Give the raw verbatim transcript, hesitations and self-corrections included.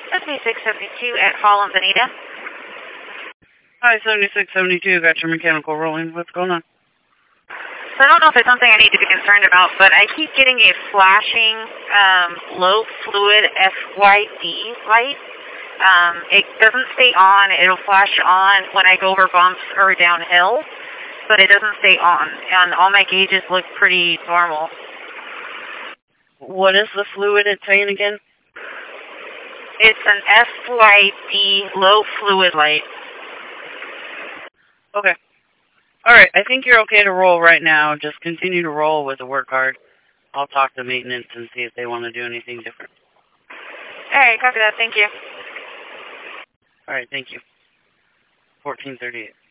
seventy-six seventy-two at Holland, Anita. Hi, seventy-six seventy-two, got your mechanical rolling. What's going on? So I don't know if it's something I need to be concerned about, but I keep getting a flashing um, low fluid F Y D light. Um, it doesn't stay on. It'll flash on when I go over bumps or downhill, but it doesn't stay on. And all my gauges look pretty normal. What is the fluid it's saying again? It's an F Y D low fluid light. Okay. Alright, I think you're okay to roll right now. Just continue to roll with the work card. I'll talk to maintenance and see if they want to do anything different. Alright, copy that. Thank you. Alright, thank you. fourteen thirty-eight.